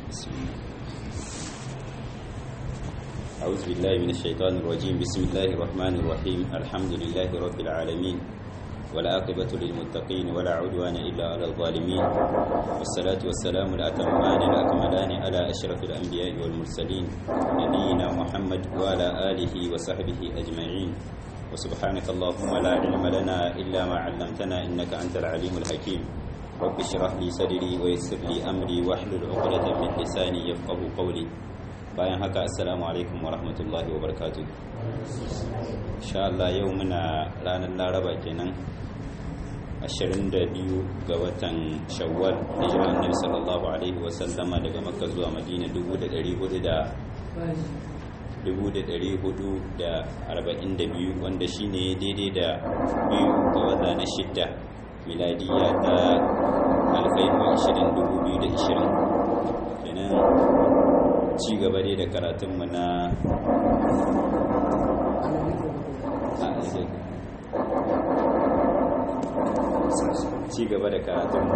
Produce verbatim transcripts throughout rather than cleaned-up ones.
بسم الله. أعوذ بالله من الشيطان الرجيم. بسم الله الرحمن الرحيم. الحمد لله رب العالمين والعاقبة للمتقين ولا عدوان إلا على الظالمين، والصلاة والسلام الأتمان الأكملان على أشرف الأنبياء والمرسلين نبينا محمد وعلى آله وصحبه أجمعين. وسبحانك اللهم لا علم لنا إلا ما علمتنا إنك أنت العليم الحكيم. رب اشرح لي صدري ويسر لي أمري واحلل عقدة من لساني يفقهوا قولي. bayan haka assalamu alaikum wa rahmatullahi wa barakatuh. Insha Allah yau muna ranar Laraba kenan ashirin da biyu ga watan Shawwal, hijiran Annabi sallallahu alaihi wa sallama daga Makka zuwa Madina dubu da ɗari hudu da arba'in da biyu, wanda shine daidai da biyu ga wata na shidda miladiya ta alfai dubu biyu da ishirin kenan. Ci gaba dai da karatunmu na ci gaba da karatunmu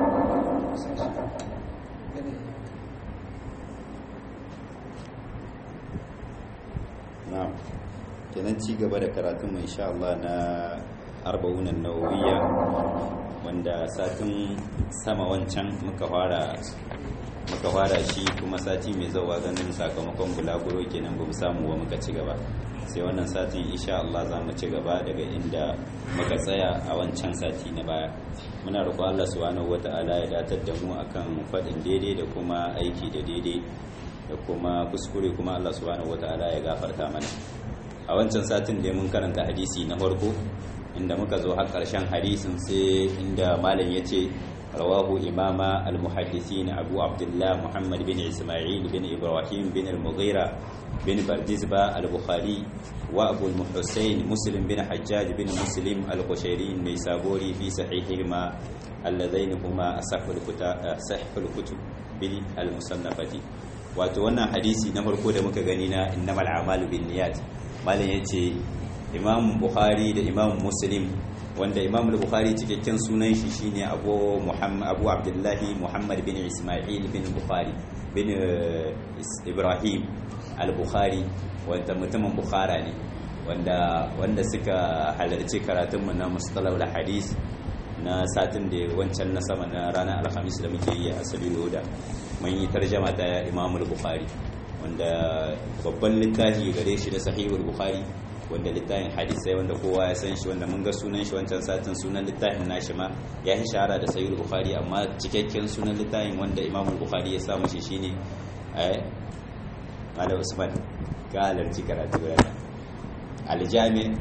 na kenan ci gaba da karatunmu insha Allah na arba'unan nawawiyya, wanda satin sama wancan muka fara muka fara shi, kuma sati mai zawa ganin sakamakon bulaguro kenan ba mu samu wa muka ci gaba, sai wannan satin insha Allah za mu ci gaba daga inda muka tsaya a wancan sati na baya. Muna roƙon Allah subhanahu wata'ala ya datar da mu akan faɗin daidai da kuma aiki da daidai, da kuma kuskure kuma Allah subhanahu wata'ala ya gafarta mana. A wancan satin da mun karanta hadisi na farko inda muka zo har ƙarshen hadisin, sai inda malam ya ce رواه إمام المحدثين أبو عبد الله محمد بن إسماعيل بن إبراهيم بن المغيرة بن بردزبة البخاري، وأبو الحسين مسلم بن حجاج بن مسلم القشيري النيسابوري في صحيحهما اللذين هما أصح الكتب بالمصنفة. وتوانا حديثي نمر كود مكغنينا إنما الأعمال بالنيات، مالن يتي إمام بخاري da إمام مسلم، wanda Imam al-Bukhari cikakken sunan shi shine Abu Muhammad Abu Abdullahi Muhammad bin Ismail bin Bukhari bin Ibrahim al-Bukhari, wanda mutumin Bukhara ne, wanda wanda suka halarci karatun mu na mustalah al-hadith na satin da wancan na sama na ranar alhamis da muke yi a Sabilul Huda, mun yi tarjuma ta Imam al-Bukhari, wanda babban littafi gare shi da Sahihul Bukhari, wanda littafin hadisai wanda kowa ya san shi, wanda mun ga sunan shi wancan satin. Sunan littafin nashi ma ya yi shahara da Sahih Bukhari, amma cikakken sunan littafin wanda Imam Bukhari ya sa mashi shine eh Malam Usman ga halarci karatu rana al-Jami'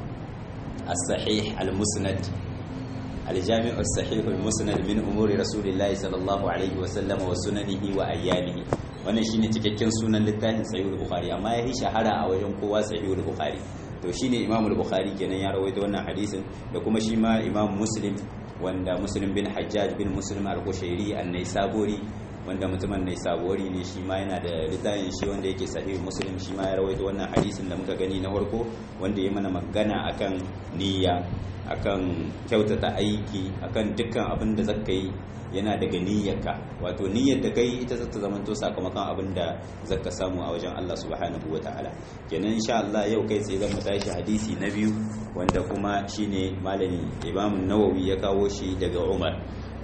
as-Sahih al-Musnad al-Jami' as-Sahih al-Musnad min umuri Rasulillahi sallallahu alaihi wa sallam wa sunanihi wa ayyamihi. Wannan shine cikakken sunan littafin Sahih Bukhari, amma ya yi shahara a wajen kowa Sahih Bukhari. To shine Imam al-Bukhari kenan ya rawaito wannan hadisin, da kuma shi ma Imam Muslim, wanda Muslim bin Hajjaj bin Muslim al-Qushairi an-Naisaburi, wanda mutumin Naisaburi ne, shi ma yana da littafin shi wanda yake Sahih Muslim, shi ma ya rawaito wannan hadisin da muka gani na farko, wanda ya mana magana akan niyya, akan kyautata aiki, akan dukkan abin da zaka yi yana daga niyyarka, wato niyyar da kai ita zata zamanto sakamakon abin da zaka samu a wajen Allah subhanahu wataala. Kenan insha Allah yau kai sai zan tashi hadisi na biyu, wanda kuma shine malami Imam Nawawi ya kawo shi daga Umar.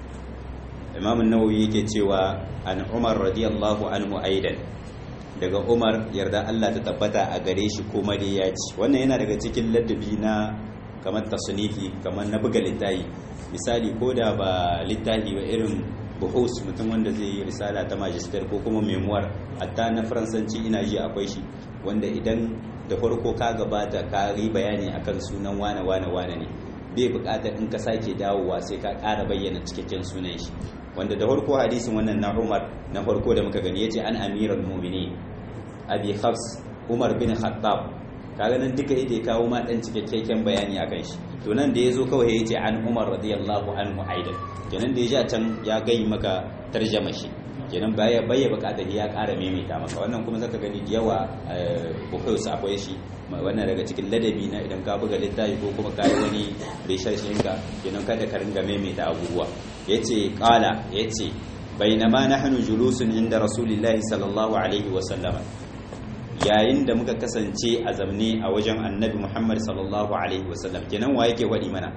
Imam Nawawi yake cewa an Umar radiyallahu anhu aidan, daga Umar yarda Allah ta tabbata a gare shi, kuma dai ya ci. Wannan yana daga cikin ladabi na kamar tasnifi, kamar na buga littafi. Misali ko da ba littafi ba, irin buhus, mutum wanda zai yi risala ta magister ko kuma memoir, hatta na faransanci ina ji akwai shi, wanda idan da farko ka gabata ka yi bayani akan sunan wane wane wane ne, bai bukatar in ka sake dawowa sai ka ƙara bayyana cikakken sunan shi. Wanda da farko hadisin wannan na Umar na farko da muka gani yace an amirul mu'minin Abi Hafs Umar bin Khattab, kaga nan duka yake kawo ma dan cikakken bayani akan shi. To nan da yazo kawai yace an Umar radiyallahu anhu aidan, kenan da yaji can ya gai maka tarjama shi, kenan baya baya bukatar ya ƙara maimaita maka. Wannan kuma zaka gani da yawa bukhus akwai shi, wannan daga cikin ladabi na idan ka buga littafi ko kuma kai wani research ɗinka, kenan kada ka ringa maimaita abubuwa. yace qala yace bainama nahnu julusun inda rasulillahi sallallahu alaihi wa sallama yayin da muka kasance a zamne a wajen annabi Muhammad sallallahu alaihi wa sallam kenan wa yake wadi mana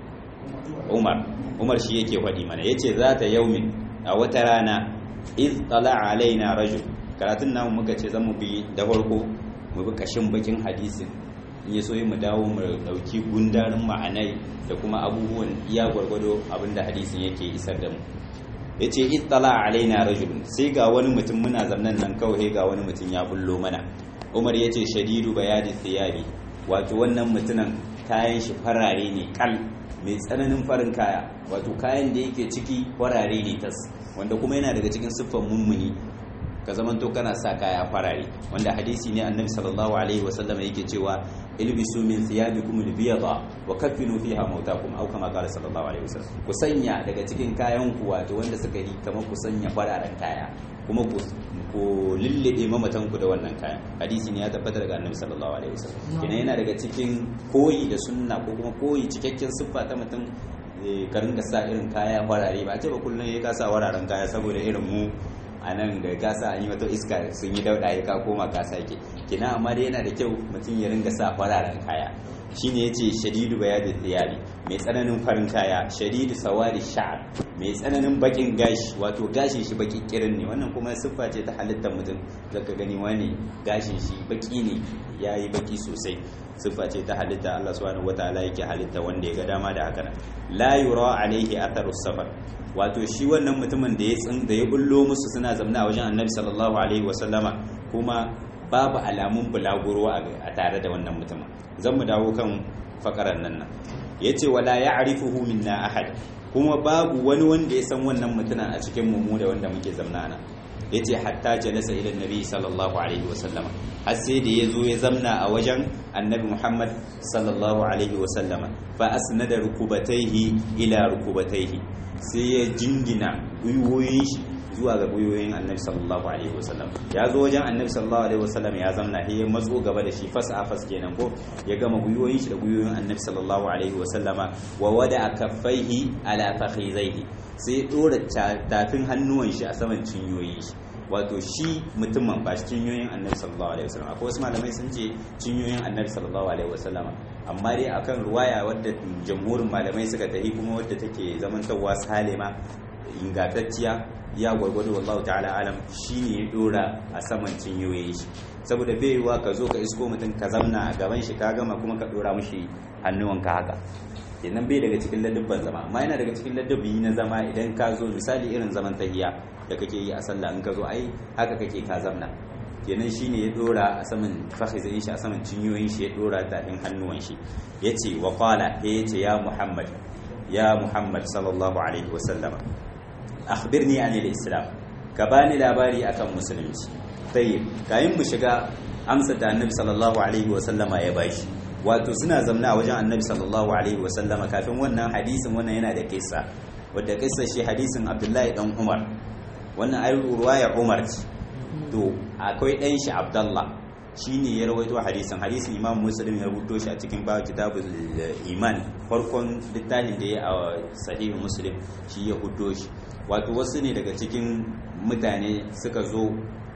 Umar Umar shi yake wadi mana yace zata yaumin a wata rana iz tala alaina rajul karatun namu muka ce zamu bi da farko mu bi kashin bakin hadisin in yaso mu dawo mu dauki gundarin ma'anai da kuma abubuwan iya gwargwado abinda hadisin yake isar da mu yace ittala alaina rajul sai ga wani mutum muna zannan nan kawai ga wani mutum ya bullo mana Umar yace shadidu bayadi thiyabi wato wannan mutumin kayan shi farare ne kal mai tsananin farin kaya wato kayan da yake ciki farare ne tas wanda kuma yana daga cikin siffar mummuni ka zamanto kana sa kaya farare wanda hadisi ne annabi sallallahu alaihi wasallam yake cewa ilbisu min thiyabikum albiyada wa kaffinu fiha mautakum aw kama qala sallallahu alaihi wasallam ku sanya daga cikin kayan ku wato wanda suka yi kamar ku sanya fararen kaya kuma ku ku lillide mamatan ku da wannan kayan hadisi ne ya tabbata daga annabi sallallahu alaihi wasallam kina yana daga cikin koyi da sunna ko kuma koyi cikakken siffa ta mutum ka ringa sa irin kaya farare ba ce ba kullum ya kasa wararen kaya saboda irin mu a nan da gasa an yi wata iska sun yi dauɗa ya ka koma ka sake kina amma dai yana da kyau mutum ya ringa sa fararen kaya shine yace shadidu bayadi thiyabi mai tsananin farin kaya shadidu sawadi sha'r mai tsananin bakin gashi wato gashin shi baki kirin ne wannan kuma siffa ce ta halittar mutum zaka gani wani gashin shi baki ne yayi baki sosai siffa ce ta halitta Allah subhanahu wataala yake halitta wanda ya ga dama da haka la yura alaihi atharu safar wato shi wannan mutumin da ya tsin da ya bullo musu suna zamna a wajen annabi sallallahu alaihi wasallama kuma babu alamun bulaguro a tare da wannan mutumin zan mu dawo kan fakaran nan nan yace wala ya'rifuhu minna ahad kuma babu wani wanda ya san wannan mutumin a cikin mu da wanda muke zamna nan yace hatta jalasa ila annabi sallallahu alaihi wasallama har sai da yazo ya zamna a wajen annabi Muhammad sallallahu alaihi wasallama fa asnada rukubatayhi ila rukubatayhi sai ya jingina gwiwoyin shi zuwa ga gwiwoyin annabi sallallahu alaihi wasallam ya zo wajen annabi sallallahu alaihi wasallam ya zamna ya matso gaba da shi fas a fas kenan ko ya gama gwiwoyin shi da gwiwoyin annabi sallallahu alaihi wasallama wa wada kaffaihi ala fakhizaihi sai ya dora tafin hannuwan shi a saman cinyoyin shi wato shi mutumin ba shi cinyoyin annabi sallallahu alaihi wasallam akwai wasu malamai sun ce cinyoyin annabi sallallahu alaihi wasallam amma dai akan ruwaya wadda jamhurin malamai suka tafi kuma wadda take zamantawa salima ingantacciya ya gwargwado wallahu ta'ala alam shine ya dora a saman cinyoyin shi saboda bai yiwa ka zo ka isko mutum ka zamna a gaban shi ka gama kuma ka dora mushi hannuwanka haka kenan bai daga cikin ladabban zama amma yana daga cikin ladabi na zama idan ka zo misali irin zaman tahiyya da kake yi a sallah in ka zo ai haka kake ka zamna kenan shine ya dora a saman fakhizin shi a saman cinyoyin shi ya dora tafin hannuwan shi yace wa qala yace ya muhammad ya muhammad sallallahu alaihi wasallam akhbirni anil islam ka bani labari akan musulunci tayyib kayin mu shiga amsa da annabi sallallahu alaihi wasallama ya bashi wato suna zamna a wajen annabi sallallahu alaihi wasallama kafin wannan hadisin wannan yana da kissa wadda kissa shi hadisin abdullahi dan umar wannan ayi ruwaya umar ce to akwai dan shi abdullah shine ya rawaito hadisin hadisin imam muslim ya rubuto shi a cikin babu kitabul iman farkon littafin da ya a sahih muslim shi ya hudo shi wato wasu ne daga cikin mutane suka zo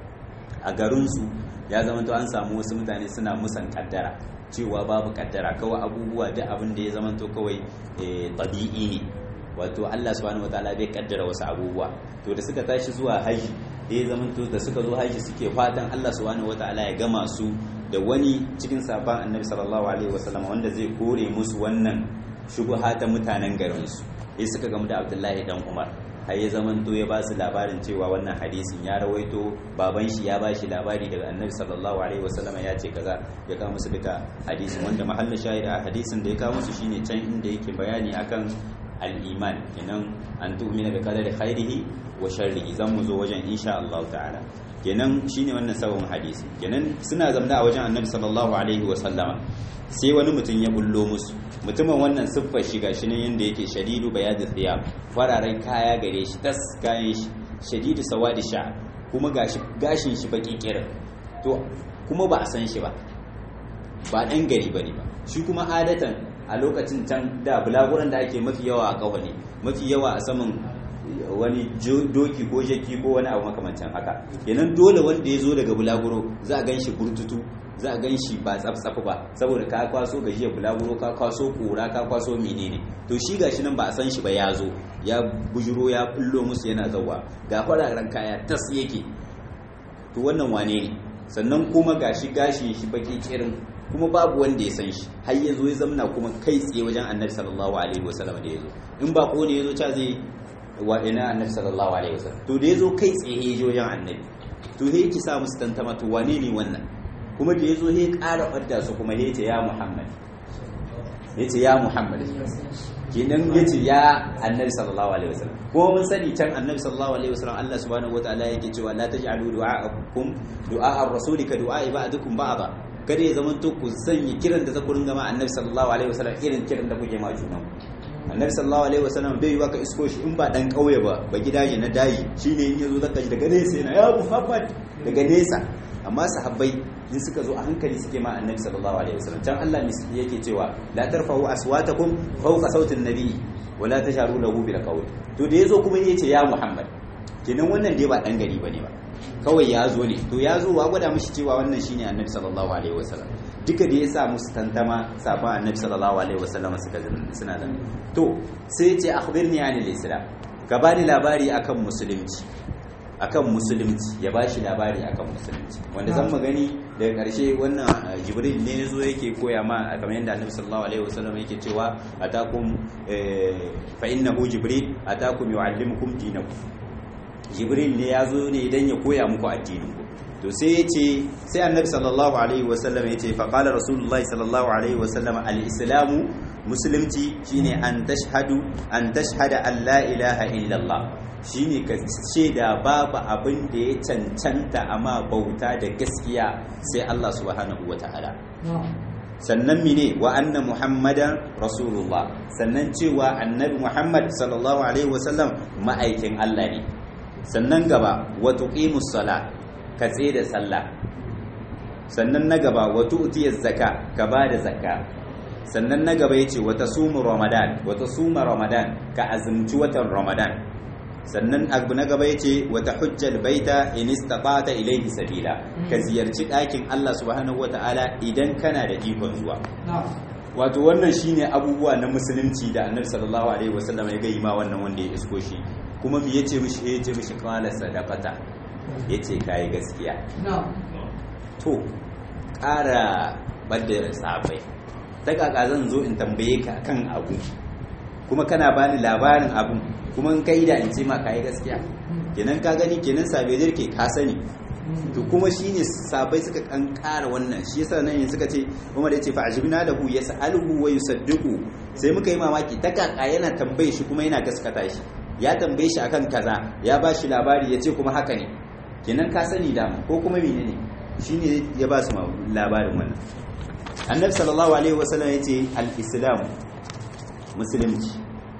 a garinsu ya zama to an samu wasu mutane suna musan kaddara cewa babu kaddara kawai abubuwa duk abin da ya zama to kawai tabi'i ne wato Allah subhanahu wataala bai kaddara wasu abubuwa to da suka tashi zuwa haji da ya zama to da suka zo haji suke fatan Allah subhanahu wataala ya gama su da wani cikin sahabban annabi sallallahu alaihi wasallam wanda zai kore musu wannan shubha ta mutanen garinsu sai suka gamu da Abdullahi dan Umar har ya zaman to ya ba su labarin cewa wannan hadisin ya rawaito baban shi ya ba shi labari daga annabi sallallahu alaihi wasallam ya ce kaza ya kawo musu duka hadisin wanda mahallin shahid a hadisin da ya kawo musu shine can inda yake bayani akan al-iman kenan an tu'mina bi qadari khairihi wa sharrihi zan mu zo wajen insha Allah ta'ala kenan shine wannan sabon hadisi kenan suna zamna a wajen annabi sallallahu alaihi wasallama sai wani mutum ya bullo musu mutumin wannan siffar shi gashi nan yanda yake shadidu bayadu thiyab fararen kaya gare shi tas kayan shi shadidu sawadi sha kuma gashi gashin shi baki kirin to kuma ba a san shi ba ba dan gari bane ba shi kuma adatan a lokacin can da bulaguran da ake mafi yawa a kawani mafi yawa a saman wani doki ko jaki ko wani abu makamancin haka. Kenan dole wanda ya zo daga bulaguro za a gan shi burtutu, za a gan shi ba tsaf ba, saboda ka kwaso gajiyar bulaguro, ka kwaso kura, ka kwaso menene. To shi gashi nan ba a san shi ba, ya zo ya bujuro ya bullo musu yana zawa, ga fararen kaya tas yake. To wannan wane ne? Sannan kuma gashi gashi shi baki kirin, kuma babu wanda ya san shi, har ya zo ya zamna kuma kai tsaye wajen annabi sallallahu alaihi wasallam da ya zo. In ba ko ne ya zo ca zai wa ina annabi sallallahu alaihi wasallam, to da ya zo kai tsaye ya je wajen annabi, to he ki sa musu tantama, to wane ne wannan? Kuma da ya zo he ƙara ɓadda su, kuma he ce ya Muhammad, ya ce ya Muhammad, kenan ya ce ya annabi sallallahu alaihi wasallam. Kuma mun sani can annabi sallallahu alaihi wasallam Allah subhanahu wataala yake cewa la taj'alu du'a'akum du'a ar-rasul ka du'a ba'dukum ba'da, kada ya zama to ku sanya kiran da zaku ringa ma annabi sallallahu alaihi wasallam irin kiran da kuke ma junan. Annabi sallallahu alaihi wasallam bai yiwa ka isko shi in ba dan kauye ba, ba gidaje na dayi, shine in yazo zaka ji daga nesa yana ya Muhammad daga nesa. Amma sahabbai in suka zo a hankali suke ma annabi sallallahu alaihi wasallam. Can Allah yake cewa la tarfa'u aswatakum fawqa sautin nabi wa la tasharu lahu bil qawl. To da yazo kuma yace ya Muhammad, kenan wannan dai ba dan gari bane ba, kawai ya zo ne. To ya zo wa gwada mishi cewa wannan shine annabi sallallahu alaihi wasallam. Duka da ya sa musu tantama sabon annabi sallallahu alaihi wasallam suka suna da. To sai ya ce akhbirni anil islam, ka bani labari akan musulunci, akan musulunci ya bashi labari akan musulunci, wanda zan magani daga ƙarshe wannan Jibril ne yazo yake koya ma, kamar yadda annabi sallallahu alaihi wasallam yake cewa atakum fa innahu Jibril atakum yuallimukum dinakum. Jibril ne yazo ne idan ya koya muku addinin ku. To sai yace, sai annabi sallallahu alaihi wasallam yace fa qala rasulullahi sallallahu alaihi wasallam al-islamu, musulunci shine an tashhadu an tashhada an la ilaha illallah, shine ka ce da babu abin da ya cancanta amma bauta da gaskiya sai Allah subhanahu wataala. Sannan mine wa anna muhammadan rasulullah, sannan cewa annabi muhammad sallallahu alaihi wasallam ma'aikin Allah ne. Sannan gaba wa tuqimus sala, ka tsaye da sallah. Sannan na gaba wa tu'tiyaz zaka, ka bada zakka. Sannan na gaba yace wa tasumu ramadan, wa tasuma ramadan, ka azumci watan ramadan. Sannan abu na gaba yace wa tahujjal baita in istata'ta ilayhi sabila, ka ziyarci ɗakin Allah subhanahu wataala idan kana da ikon zuwa. Wato wannan shine abubuwa na musulunci da annabi sallallahu alaihi wasallam ya gayi ma wannan wanda ya isko shi. Kuma me yace mishi? Yace mishi qala sadaqata, yace kai gaskiya. To ƙara bada sahabbai, ta kaka zan zo in tambaye ka kan abu kuma kana bani labarin abun, kuma in kai da in ce ma kai gaskiya, kenan ka gani, kenan sabai ke ka sani. To kuma shine sabai suka kan ƙara wannan, shi yasa nan suka ce Umar yace fa ajibna lahu yas'aluhu wa yusaddiqu, sai muka yi mamaki ta kaka yana tambaye shi kuma yana gaskata shi. Ya tambaye shi akan kaza, ya ba shi labari yace kuma haka ne, kenan ka sani dama ko kuma menene, shine ya ba su labarin wannan. Annabi sallallahu alaihi wasallam yace al-islam, musulunci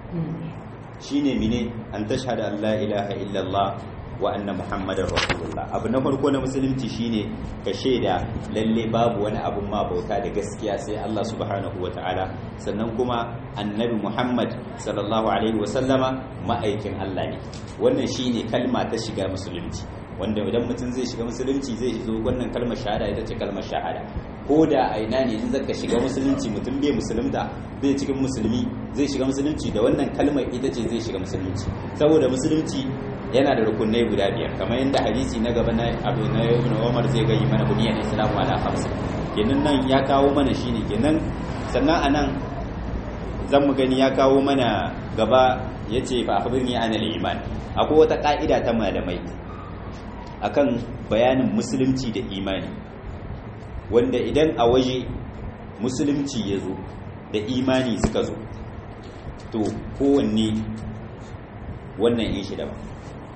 shine mine an tashhada an la ilaha illallah wa anna muhammadar rasulullah. Abu na farko na musulunci shine ka shaida lalle babu wani abun ma bauta da gaskiya sai Allah subhanahu wataala, sannan kuma annabi muhammad sallallahu alaihi wasallama ma'aikin Allah ne. Wannan shine kalma ta shiga musulunci, wanda idan mutum zai shiga musulunci zai zo wannan kalmar shahada, ita ce kalmar shahada. Ko da a ina ne in zaka shiga musulunci mutum bai musulunta zai cikin musulmi zai shiga musulunci da wannan kalmar, ita ce zai shiga musulunci. Saboda musulunci yana da rukunai guda biyar, kamar yadda hadisi na gaba na abu na ibn Umar zai gayi mana buniyar islamu ala khamsa. Kenan nan ya kawo mana shine kenan. Sannan anan zan mu gani ya kawo mana gaba yace fa akhbirni anil iman. Akwai wata ka'ida ta malamai akan bayanin musulunci da imani, wanda idan a waje musulunci ya zo da imani suka zo, to kowanne wannan yin shi daban,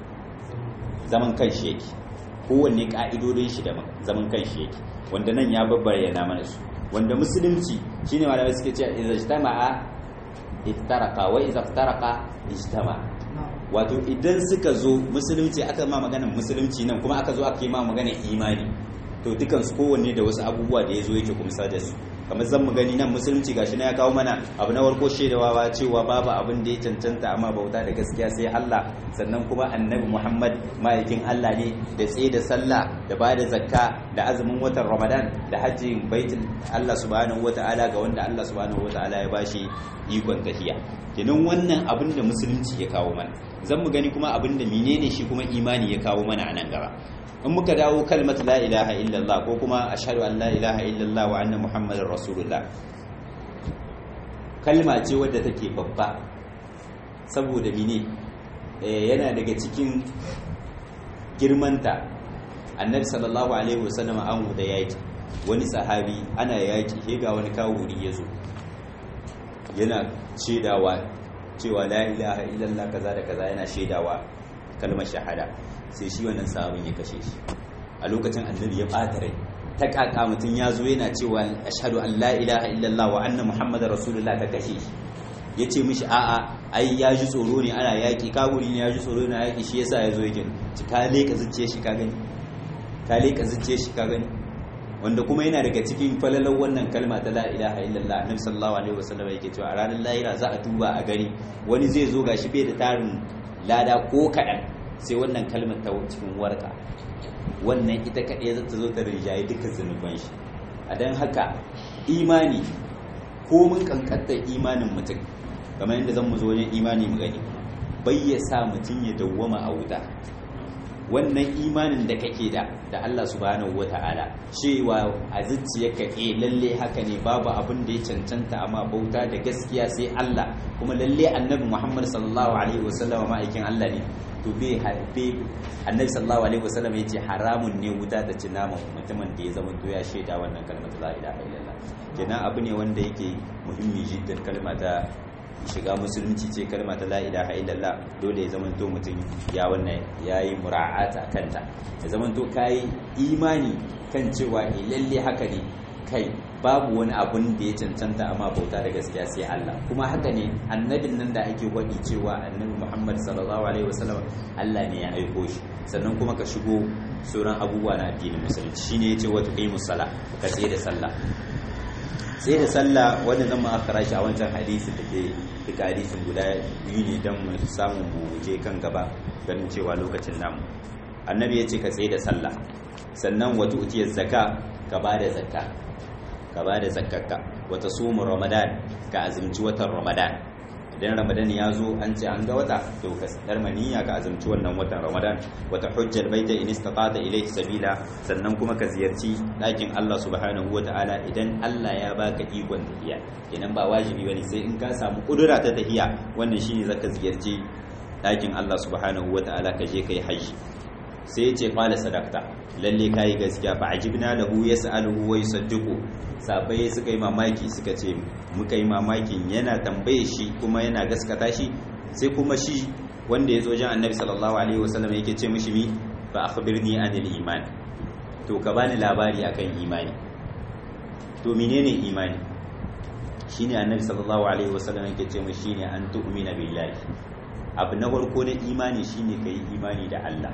zaman kan shi yake, kowanne ka'idodin shi daban, zaman kan shi yake, wanda nan ya babbayyana mana su. Wanda musulunci shine malamai suke cewa idza ijtama'a iftaraqa wa idza iftaraqa ijtama'a. Wato idan suka zo musulunci, aka ma maganar musulunci nan kuma aka zo aka yi ma maganar imani, to dukansu kowanne da wasu abubuwa da ya zo yake kumsa da su. kamar zan mu gani nan musulunci gashi na ya kawo mana abu na farko shaidawa cewa babu abin da ya cancanta amma bauta da gaskiya sai Allah, sannan kuma annabi Muhammad ma'aikin Allah ne, da tsaye da sallah da ba da zakka da azumin watan Ramadan da hajjin baitul Allah subhanahu wata'ala ga wanda Allah subhanahu wata'ala ya bashi ikon tafiya. kenan wannan abin da musulunci ya kawo mana. Zan mu gani kuma abin da menene shi kuma imani ya kawo mana a nan gaba. In muka dawo kalmat la ilaha illallah ko kuma ashhadu an la ilaha illallah wa anna muhammadar rasulullah, kalma ce wadda take babba saboda mene yana daga cikin girmanta. Annabi sallallahu alaihi wasallam an da yaki wani sahabi ana yaki he ga wani kawuri yazo yana shedawa cewa la ilaha illallah kaza da kaza, yana shedawa kalmar shahada, sai shi wannan sahabin ya kashe shi. A lokacin annabi ya bata rai, ta kaka mutun yazo yana cewa ashhadu an la ilaha illallah wa anna muhammadar rasulullah, ta kashe shi. Yace mishi a'a ai ya ji tsoro ne ana yaki, kawuri ne ya ji tsoro na yaki shi yasa yazo yake. Ka leka zuciye shi ka gani, ka leka zuciye shi ka gani, wanda kuma yana daga cikin falalar wannan kalma ta la ilaha illallah. Annabi sallallahu alaihi wasallam yake cewa a ranar lahira za a duba a gani wani zai zo gashi bai da tarin lada ko kadan, sai wannan kalmar ta cikin warka, wannan ita kadai za ta zo ta rinjaye dukkan zanuban shi. A dan haka imani ko mun kankanta imanin mutum, kamar yadda zan mu zo wajen imani mu gani, bai ya sa mutum ya dawwama a wuta. Wannan imanin da kake da da Allah subhanahu wata'ala, cewa a zuciyarka eh lalle haka ne, babu abin da ya cancanta amma bauta da gaskiya sai Allah, kuma lalle annabi Muhammad sallallahu alaihi wasallam ma'aikin Allah ne, to bai harbe. Annabi sallallahu alaihi wasallam yace haramun ne wuta da cin naman mutumin da ya zama to ya shaida wannan kalmar la ilaha illallah. Kenan abu ne wanda yake muhimmi jiddan, kalma ta shiga musulunci ce kalma ta la ilaha illallah. Dole ya zamanto mutum ya wannan yayi mura'ata kanta, ya zamanto kai imani kan cewa eh lalle haka ne, kai babu wani abun da ya cancanta amma bauta da gaskiya sai Allah. Kuma haka ne annabin nan da ake gwadi cewa annabi Muhammad sallallahu alaihi wasallam Allah ne ya aiko shi. Sannan kuma ka shigo sauran abubuwa na addinin musulunci, shine yace wa tuqimus sala, ka tsaye da sallah. Sai da sallah wanda zan ma akara shi a wancan hadisi da ke duka hadisin guda biyu ne don mu samu mu je kan gaba ganin cewa lokacin namu. Annabi ya ce ka tsaye da sallah, sannan wata utiyar zaka, ka ba da zakka, ka ba da zakkarka. Wata sumu ramadan, ka azumci watan ramadan. Idan ramadan ya zo an ce an ga wata, to ka sadar maniya ka azumci wannan watan ramadan. Wata hujjar baita in istata ilayhi sabila, sannan kuma ka ziyarci ɗakin Allah subhanahu wata'ala idan Allah ya baka ikon tafiya. Idan ba wajibi bane, sai in ka samu kudura ta tafiya, wannan shine zaka ziyarci ɗakin Allah subhanahu wata'ala, ka je kai haji. Sai ya ce qala sadaqta, lalle kai gaskiya. Fa ajibna lahu yas'aluhu wa yusaddiqu, sabai suka yi mamaki, suka ce muka yi mamakin yana tambaye shi kuma yana gaskata shi. Sai kuma shi wanda ya zo jan annabi sallallahu alaihi wasallam yake ce mishi mi fa akhbirni anil iman, to ka bani labari akan imani. To menene imani? Shine annabi sallallahu alaihi wasallam yake ce mishi shine an tu'mina billahi. Abu na farko na imani shine kai imani da Allah.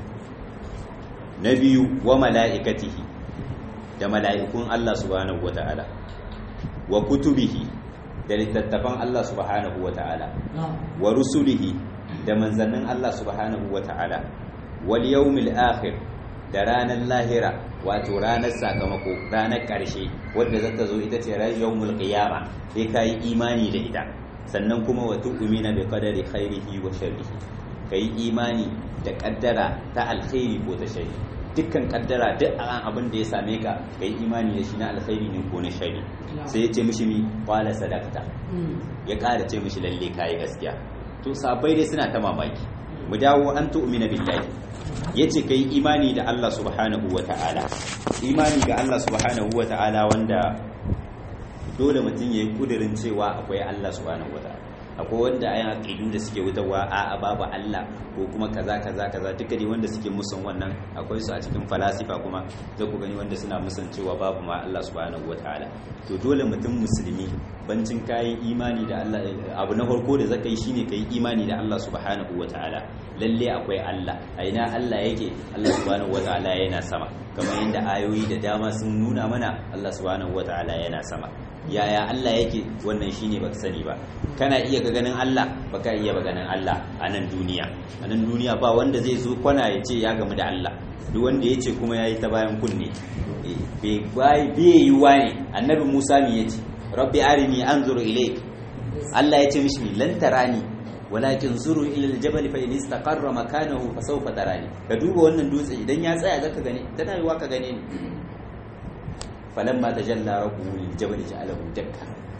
Na biyu wa mala'ikatihi, da mala'ikun Allah subhanahu wata'ala, wa kutubihi, da littattafan Allah subhanahu wata'ala, wa rusulihi, da manzannin Allah subhanahu wata'ala, wal yawmil akhir, da ranar lahira, wato ranar sakamako, ranar ƙarshe wadda zata zo ita ce ranar yawmul qiyama, sai kai imani da ita. Sannan kuma wa tu'mina bi qadari khairihi wa sharrihi, kai imani da kaddara ta alkhairi ko ta sharri. Dukkan kaddara duk abin da ya same ka, kai imani da shi na alkhairi ne ko na sharri. Sai ya ce mishi mi qala sadaqta, ya ƙara ce mishi lalle kai gaskiya. To sabai dai suna ta mamaki. Mu dawo an tu'mina billahi, yace kai imani da Allah subhanahu wata'ala. Imani ga Allah subhanahu wata'ala wanda dole mutum yayi kudirin cewa akwai Allah subhanahu wata'ala. akwai wanda ayan aqidu da suke wutarwa a babu Allah ko kuma kaza kaza kaza duka dai wanda suke musun wannan akwai su a cikin falasifa kuma za ku gani wanda suna musun cewa babu ma Allah subhanahu wataala to dole mutum musulmi bancin kayi imani da Allah abu na farko da zaka yi shine kai imani da Allah subhanahu wataala lalle akwai Allah a ina Allah yake Allah subhanahu wataala yana sama kamar yadda ayoyi da dama sun nuna mana Allah subhanahu wataala yana sama yaya Allah yake wannan shine baka sani ba kana iya ga ganin Allah baka iya ba ganin Allah a nan duniya a nan duniya ba wanda zai zo kwana ya ce ya gamu da Allah duk wanda ya ce kuma yayi ta bayan kunne bai bai yi wani annabi Musa mi yace rabbi arini anzuru ilayk Allah ya ce mishi lan tarani walakin zuru ila aljabal fa in istaqarra makanahu fa sawfa tarani ka duba wannan dutse idan ya tsaya zaka gane tana yiwa ka gane ni falamma tajalla rabbuhu liljabal ja'alahu dakka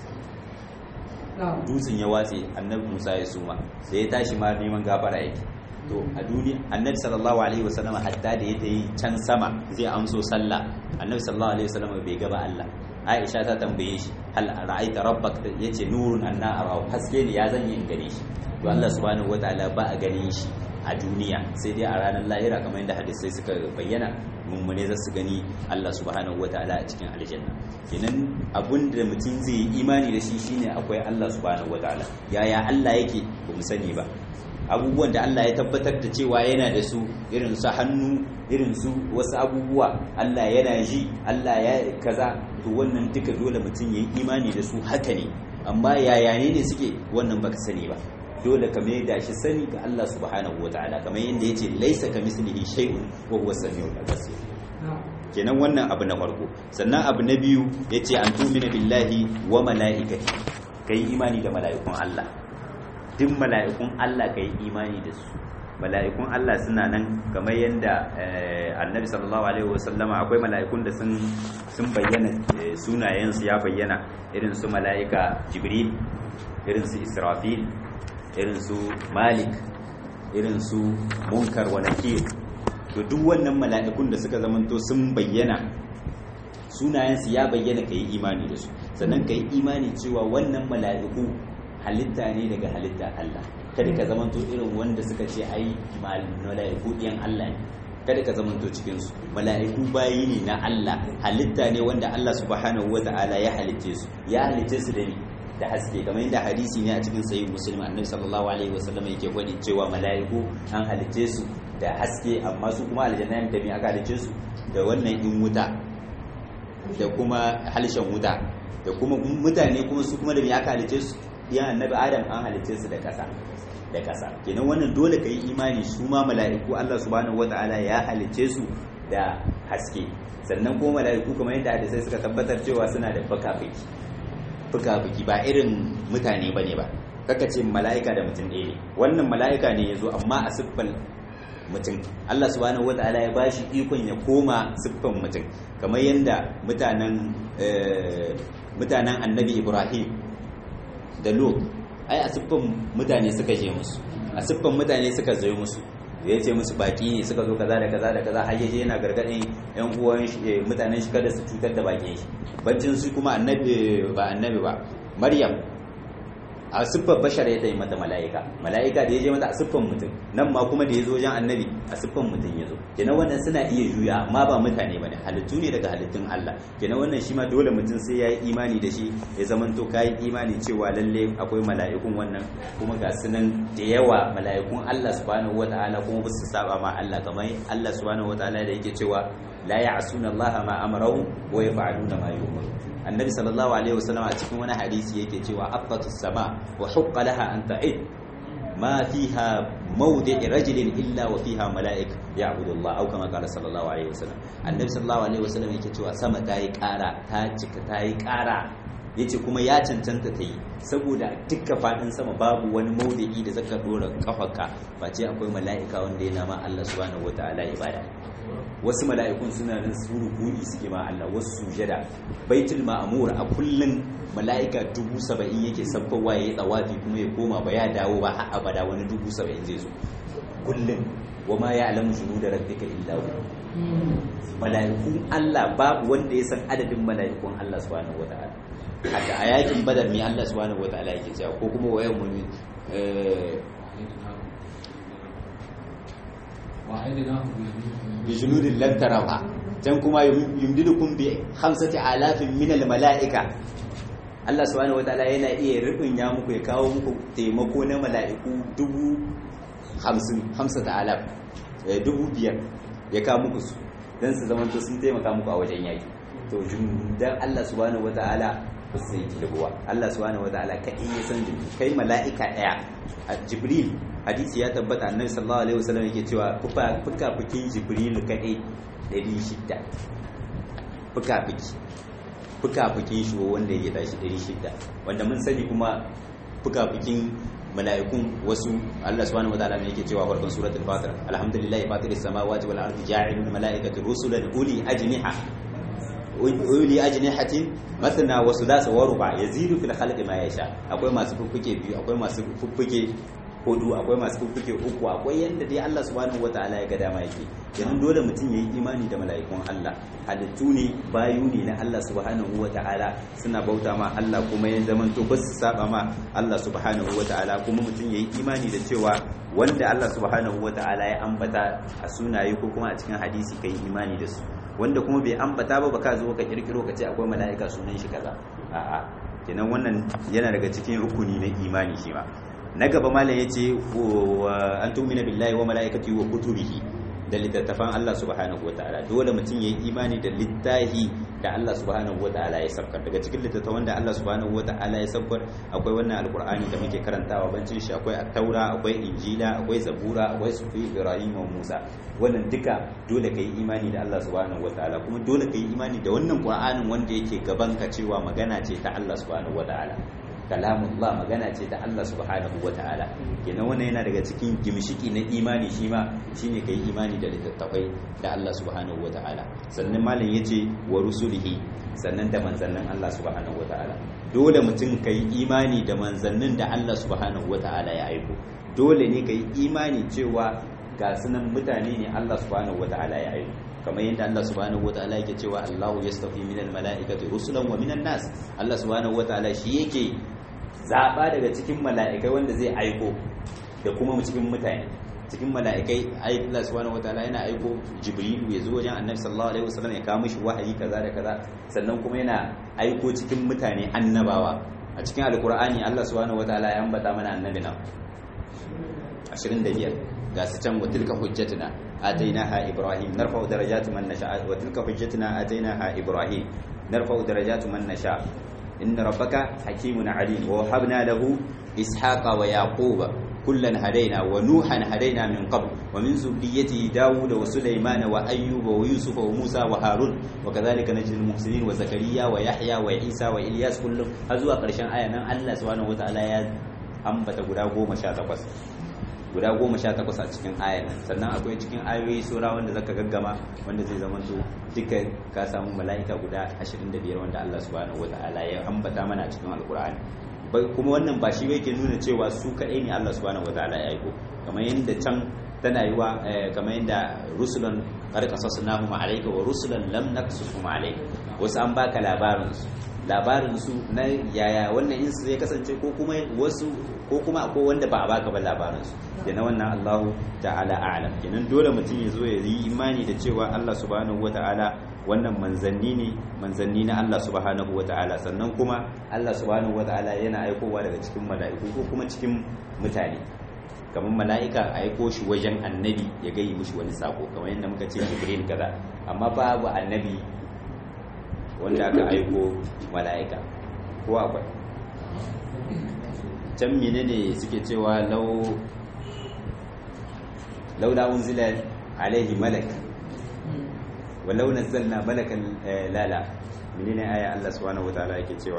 dutsen ya watse annabi Musa ya suma sai ya tashi ma neman gafara yake to a duniya annabi sallallahu alaihi wasallam hatta da ya tayi can sama zai amso sallah annabi sallallahu alaihi wasallam bai gaba Allah Aisha ta tambaye shi hal ra'aita rabbak yace nurun anna arahu haske ne ya zan yin gane shi to Allah subhanahu wataala ba a ganin shi a duniya sai dai a ranar lahira kamar yadda hadisai suka bayyana mummune za su gani Allah subhanahu wataala a cikin aljanna kenan abunda mutum zai yi imani da shi shine akwai Allah subhanahu wataala yaya Allah yake ba mu sani ba abubuwan da Allah ya tabbatar da cewa yana da su irin su hannu irin su wasu abubuwa Allah yana ji Allah ya kaza to wannan duka dole mutum yayi imani da su haka ne amma yaya ne ne suke wannan baka sani ba dole ka mai da shi sani ga Allah subhanahu wataala kamar yadda yace laisa kamislihi shay'un wa huwa samiul basir kenan wannan abu na farko sannan abu na biyu yace an tumina billahi wa malaikati kai imani da mala'ikun Allah duk mala'ikun Allah kai imani da su mala'ikun Allah suna nan kamar yadda annabi sallallahu alaihi wasallama akwai mala'ikun da sun sun bayyana sunayensu ya bayyana irin su mala'ika jibril irin su israfil irin su malik irin su munkar wa nakir to duk wannan mala'ikun da suka zamanto sun bayyana sunayensu ya bayyana kai imani da su sannan kai imani cewa wannan mala'iku halitta ne daga halitta Allah kada ka zamanto irin wanda suka ce ai mala'iku ɗiyan Allah ne kada ka zamanto cikin su mala'iku bayi ne na Allah halitta ne wanda Allah subhanahu wata'ala ya halicce su ya halicce su da ni da haske kamar yadda hadisi ne a cikin sahih muslim annabi sallallahu alaihi wasallam yake faɗi cewa mala'iku an halicce su da haske amma su kuma aljanna da me aka halicce su da wannan in wuta da kuma halshen wuta da kuma mutane kuma su kuma da me aka halicce su ya annabi adam an halicce su da kasa da kasa kenan wannan dole ka yi imani su ma mala'iku Allah subhanahu wataala ya halicce su da haske sannan kuma mala'iku kamar yadda hadisai suka tabbatar cewa suna da fuka-fuki fuka-fuki ba irin mutane bane ba kaka ce mala'ika da mutum ɗaya ne wannan mala'ika ne yazo amma a siffar mutum Allah subhanahu wataala ya bashi ikon ya koma siffar mutum kamar yadda mutanen mutanen annabi Ibrahim da Lot ai a siffan mutane suka je musu a siffan mutane suka zo musu ya ce musu baki ne suka zo kaza da kaza da kaza har yaje yana gargadin yan uwan shi mutanen shi kada su cutar da bakin shi bancin su kuma annabi ba annabi ba Maryam a siffar bashar ya tayi mata mala'ika mala'ika da ya je mata a siffan mutum nan ma kuma da ya zo wajen annabi a siffan mutum ya zo kenan wannan suna iya juya amma ba mutane bane halittu ne daga halittun Allah kenan wannan shi ma dole mutum sai ya yi imani da shi ya zamanto kai imani cewa lalle akwai mala'ikun wannan kuma ga sunan da yawa mala'ikun Allah subhanahu wataala kuma ba su saba ma Allah kamar Allah subhanahu wataala da yake cewa la ya'suna Allah ma amarahu wa yaf'aluna ma yu'maru annabi sallallahu alaihi wasallam a cikin wani hadisi yake cewa afqatu sama wa hukka laha an ta'id ma fiha mawdi' rajulin illa wa fiha mala'ik ya'budu Allah au kama qala sallallahu alaihi wasallam annabi sallallahu alaihi wasallam yake cewa sama ta yi ƙara ta cika ta yi ƙara yace kuma ya cancanta ta yi saboda dukkan fadin sama babu wani mawdi'i da zaka dora kafarka face akwai mala'ika wanda yana ma Allah subhanahu wataala ibada wasu mala'ikun suna nan su ruku'i suke ma Allah wasu sujada baitul ma'mur a kullun mala'ika dubu saba'in yake sabbawa yayi tsawafi kuma ya koma ba ya dawo ba har abada wani dubu saba'in zai zo kullun wama ya'lamu junuda rabbika illa hu mala'ikun Allah babu wanda ya san adadin mala'ikun Allah subhanahu wataala haka a yakin badar mai Allah subhanahu wataala yake cewa ko kuma wayan mu eh bi junudin lam tarawha can kuma yumdidukum bi khamsati alafin min al mala'ika Allah subhanahu wataala yana iya rubunya muku ya kawo muku taimako na mala'iku dubu hamsin hamsata alaf dubu biyar ya kawo muku su dan su zama to sun taimaka muku a wajen yaki to dan Allah subhanahu wataala ba sai ki da ruwa Allah subhanahu wataala kai ya san kai mala'ika daya Jibril hadisi ya tabbata annabi sallallahu alaihi wasallam yake cewa fuka fuka fukin Jibril kadai ɗari shida fuka fuki fuka fukin shi wanda yake tashi ɗari shida wanda mun sani kuma fuka fukin mala'ikun wasu Allah subhanahu wataala ne yake cewa farkon suratul fatir alhamdulillahi fatiris samawati wal ardi ja'ilul mala'ikati rusulan uli ajniha uli ajnihatin mathna wa thulatha wa ruba yazidu fil khalqi ma yasha akwai masu fuffuke biyu akwai masu fuffuke hudu akwai masu fuffuke uku akwai yanda dai Allah subhanahu wataala ya ga dama yake yanzu dole mutum yayi imani da mala'ikun Allah halittu ne bayu ne na Allah subhanahu wataala suna bauta ma Allah kuma ya zaman to ba su saba ma Allah subhanahu wataala kuma mutum yayi imani da cewa wanda Allah subhanahu wataala ya ambata a sunaye ko kuma a cikin hadisi kai imani da su wanda kuma bai ambata ba baka zo ka kirkiro ka ce akwai mala'ika sunan shi kaza a'a kenan wannan yana daga cikin rukuni na imani shi ma na gaba malam yace an tu'mina billahi wa malaikatihi wa kutubihi da littattafan Allah subhanahu wataala dole mutum yayi imani da littahi da Allah subhanahu wataala ya sabkar daga cikin littattafan da Allah subhanahu wataala ya sabkar akwai wannan alqur'ani da muke karantawa bancin shi akwai at-taura akwai injila akwai zabura akwai sufi ibrahim wa musa wannan duka dole kai imani da Allah subhanahu wataala kuma dole kai imani da wannan qur'anin wanda yake gaban ka cewa magana ce ta Allah subhanahu wataala kalamullah magana ce ta Allah subhanahu wataala kenan wannan yana daga cikin gimshiki na imani shi ma shine kai imani da littattafai da Allah subhanahu wataala sannan malam yace wa rusulihi sannan da manzannin Allah subhanahu wataala dole mutum kai imani da manzannin da Allah subhanahu wataala ya aiko dole ne kai imani cewa ga sunan mutane ne Allah subhanahu wataala ya aiko kamar yadda Allah subhanahu wataala yake cewa Allahu yastafi minal mala'ikati rusulan wa minan nas Allah subhanahu wataala shi yake zaba daga cikin mala'ikai wanda zai aiko da kuma cikin mutane cikin mala'ikai Allah subhanahu wataala yana aiko Jibrilu ya zo wajen Annabi sallallahu alaihi wasallam ya kawo mishi wahayi kaza da kaza sannan kuma yana aiko cikin mutane annabawa a cikin alqur'ani Allah subhanahu wataala ya ambata mana annabi nan ashirin da biyar ga su can wa tilka hujjatuna atainaha ibrahim narfa'u darajatu man nasha wa tilka hujjatuna atainaha ibrahim narfa'u darajatu man nasha inna rabbaka hakimun alim wa wahabna lahu ishaqa wa yaquba kullan hadaina wa nuhan hadaina min qabl wa min zurriyyati daud wa sulaiman wa ayyuba wa yusufa wa musa wa harun wa kadhalika najzil muhsinin wa zakariya wa yahya wa isa wa ilyas kullum har zuwa karshen aya nan Allah subhanahu wataala ya ambata guda goma sha takwas guda goma sha takwas a cikin ayan sannan akwai cikin ayoyi sura wanda zaka gaggama wanda zai zama to duka ka samu mala'ika guda ashirin da biyar wanda Allah subhanahu wataala ya ambata mana a cikin alqur'ani kuma wannan ba shi yake nuna cewa su kadai ne Allah subhanahu wataala ya aiko kamar yanda can tana yiwa kamar yanda rusulan qad qasasnahum alayka wa rusulan lam naqsusum alayka wasu an baka labarin su labarin su na yaya wannan in su zai kasance ko kuma wasu ko kuma akwai wanda ba a baka ba labarin su na wannan Allahu ta'ala a'lam kenan dole mutum ya zo ya yi imani da cewa Allah subhanahu wata'ala wannan manzanni ne manzanni na Allah subhanahu wata'ala sannan kuma Allah subhanahu wata'ala yana aikowa daga cikin mala'iku ko kuma cikin mutane kamar mala'ika a aiko shi wajen annabi ya gayi mishi wani sako kamar yadda muka ce Jibril kaza amma babu annabi wanda aka aiko mala'ika ko akwai can menene suke cewa lau laula unzila alaihi malak walau nazzalna malakan lala menene aya Allah subhanahu wataala yake cewa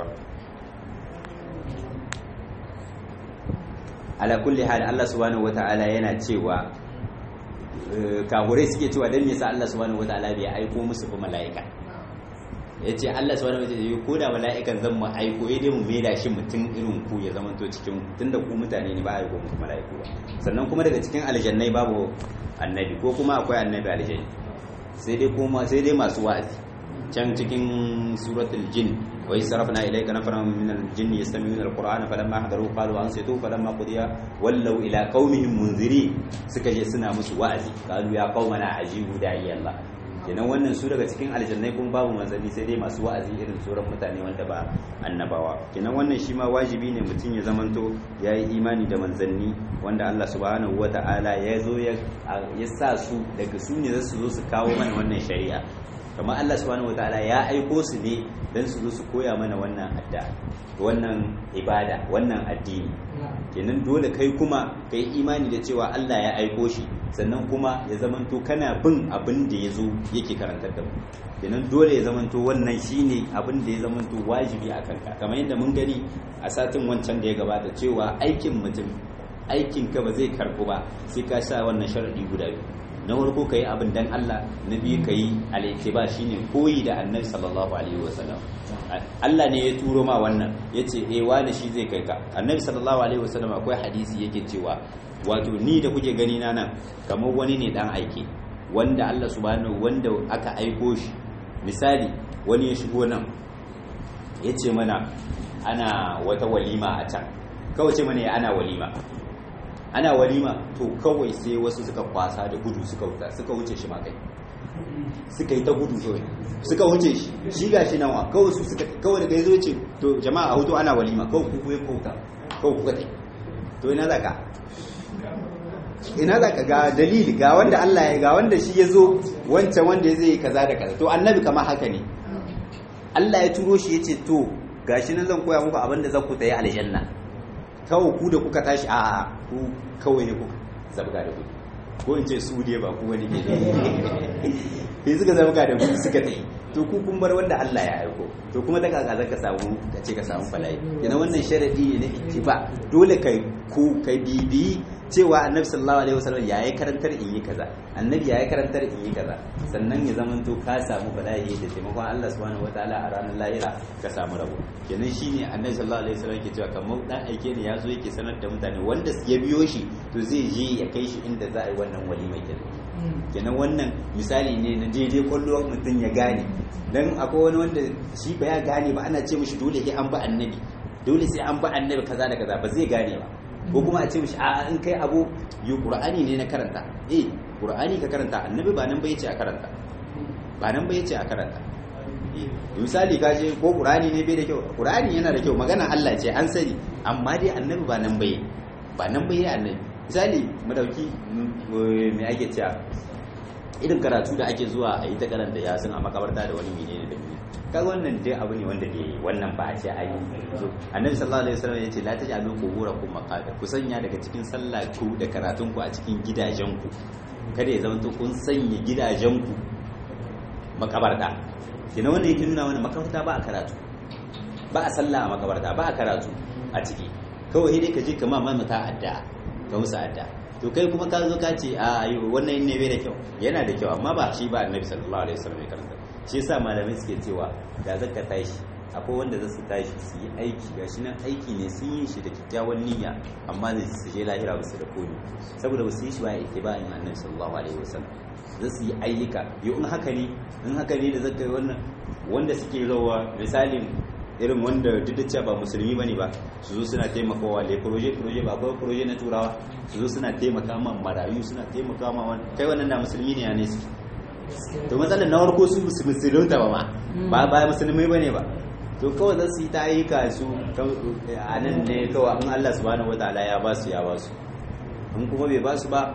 ala kulli hal Allah subhanahu wataala yana cewa kahurai suke cewa dan me yasa Allah subhanahu wataala bai aiko musu ba mala'ika yace Allah subhanahu wa ta'ala ko da mala'ikan zan mu aiko ya dai mu maida shi mutum irin ku ya zama to cikin tunda ku mutane ne ba a aiko muku mala'iku ba sannan kuma daga cikin aljannai babu annabi ko kuma akwai annabi aljanni sai dai kuma sai dai masu wa'azi can cikin suratul jin wa sarafna ilayka nafaran min al-jinn yastami'una al-qur'ana falamma hadaru qalu ansitu falamma qudiya wallaw ila qaumihim munziri suka je suna musu wa'azi qalu ya qaumana ajibu da'i Allah kenan wannan su daga cikin aljannai kun babu manzanni sai dai masu wa'azi irin sauran mutane wanda ba annabawa kenan wannan shi ma wajibi ne mutum ya zamanto ya yi imani da manzanni wanda Allah subhanahu wata'ala ya zo ya sa su daga su ne za su zo su kawo mana wannan shari'a kamar Allah subhanahu wata'ala ya aiko su ne don su zo su koya mana wannan adda wannan ibada wannan addini kenan dole kai kuma kai imani da cewa Allah ya aiko shi sannan kuma ya zamanto kana bin abin da ya zo yake karantar da mu kenan dole ya zamanto wannan shine abin da ya zamanto wajibi a kanka kamar yadda mun gani a satin wancan da ya gabata cewa aikin mutum aikin ka ba zai karbu ba sai ka sa wannan sharadi guda biyu na farko kai abin dan Allah na biyu kai al-ittiba shine koyi da Annabi sallallahu alaihi wasallam Allah ne ya turo ma wannan yace eh wani shi zai kai ka Annabi sallallahu alaihi wasallam akwai hadisi yake cewa wato ni da kuke gani na nan kamar wani ne dan aike wanda Allah subhanahu wanda aka aiko shi misali wani ya shigo nan yace mana ana wata walima a can kawai ce mana ya ana walima ana walima to kawai sai wasu suka kwasa da gudu suka wuta suka wuce shi ma kai suka yi ta gudu kawai suka wuce shi shi gashi nan wa kawai su suka kawai daga yazo ce to jama'a a hoto ana walima kawai ku kuye kauta kawai ku kai to ina zaka ina zaka ga dalili ga wanda Allah ya ga wanda shi yazo wancan wanda zai yi kaza da kaza to annabi kamar haka ne Allah ya turo shi yace to gashi nan zan koya muku abin da zan ku tayi aljanna kawai ku da kuka tashi a ku kawai ne kuka zabga da gudu ko in ce su ne ba ku wani ne sai suka zabga da gudu suka tayi to ku kun bar wanda Allah ya aiko to kuma ta kaka zaka samu ka ce ka samu fala'i yana wannan sharadi ne na ittiba dole kai ku kai bibi cewa annabi sallallahu alaihi wasallam yayi karantar in yi kaza annabi yayi karantar in yi kaza sannan ya zamanto ka samu bala'i da taimakon Allah subhanahu wataala a ranar lahira ka samu rabo kenan shine annabi sallallahu alaihi wasallam yake cewa kamar dan aike ne yazo yake sanar da mutane wanda ya biyo shi to zai je ya kai shi inda za a yi wannan walima kenan kenan wannan misali ne na daidai kwallo mutum ya gane dan akwai wani wanda shi ba ya gane ba ana ce mishi dole sai an ba annabi dole sai an ba annabi kaza da kaza ba zai gane ba ko kuma a ce mishi a in kai abu yi qur'ani ne na karanta eh qur'ani ka karanta annabi ba nan ba yace a karanta ba nan ba yace a karanta misali ka je ko qur'ani ne bai da kyau qur'ani yana da kyau magana Allah ce an sani amma dai annabi ba nan bai ba nan bai annabi misali mu dauki me ake cewa irin karatu da ake zuwa a yi ta karanta yasin a makabarta da wani menene da menene kaga wannan dai abu ne wanda ke wannan ba a ce ayi annabi sallallahu alaihi wasallam yace la taj'alu quburakum maqabir ku sanya daga cikin sallah ku da karatun ku a cikin gidajen ku kada ya zama kun sanya gidajen ku makabarta kina wannan yake nuna mana makabarta ba a karatu ba a sallah a makabarta ba a karatu a ciki kawai dai ka je kama mamata adda ka musu adda to kai kuma ka zo ka ce a ayo wannan ne bai da kyau yana da kyau amma ba shi ba annabi sallallahu alaihi wasallam ya karanta shi yasa malamai suke cewa da zaka tashi akwai wanda za su tashi su yi aiki gashi nan aiki ne sun yi shi da kyakkyawan niyya amma da su je lahira ba su da komi saboda ba su yi shi ba ittiba'in annabi sallallahu alaihi wasallam za su yi ayyuka yau in haka ne in haka ne da zaka yi wannan wanda suke rawa misalin irin wanda duk da cewa ba musulmi bane ba su zo suna taimakawa le proje proje ba akwai proje na turawa su zo suna taimaka ma marayu suna taimaka ma wani kai wannan da musulmi ne ya ne su to matsalar na farko su musulunta ba ma ba ba musulmi bane ba to kawai za su yi ta ayyuka su a nan ne kawai in Allah subhanahu wataala ya ba su ya ba su in kuma bai ba su ba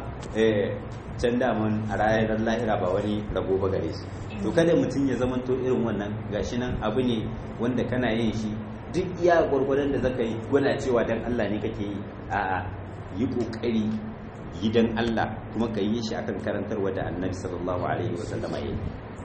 can daman a ranar lahira ba wani rabo ba gare su to kada mutum ya zama to irin wannan gashi nan abu ne wanda kana yin shi duk iya gwargwadon da zaka yi gwana cewa dan Allah ne kake yi a'a yi kokari yi dan Allah kuma ka yi shi akan karantarwa da Annabi sallallahu alaihi wasallama yi